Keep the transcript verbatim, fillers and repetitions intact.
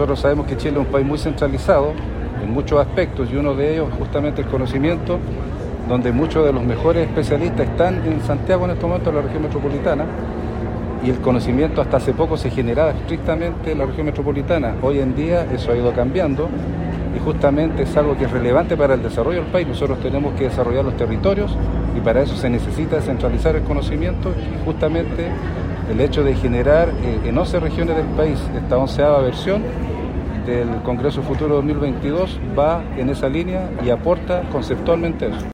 Nosotros sabemos que Chile es un país muy centralizado en muchos aspectos y uno de ellos es justamente el conocimiento, donde muchos de los mejores especialistas están en Santiago en este momento, en la región metropolitana, y el conocimiento hasta hace poco se generaba estrictamente en la región metropolitana. Hoy en día eso ha ido cambiando y justamente es algo que es relevante para el desarrollo del país. Nosotros tenemos que desarrollar los territorios y para eso se necesita descentralizar el conocimiento y justamente el hecho de generar eh, en once regiones del país esta onceava versión del Congreso Futuro dos mil veintidós va en esa línea y aporta conceptualmente eso.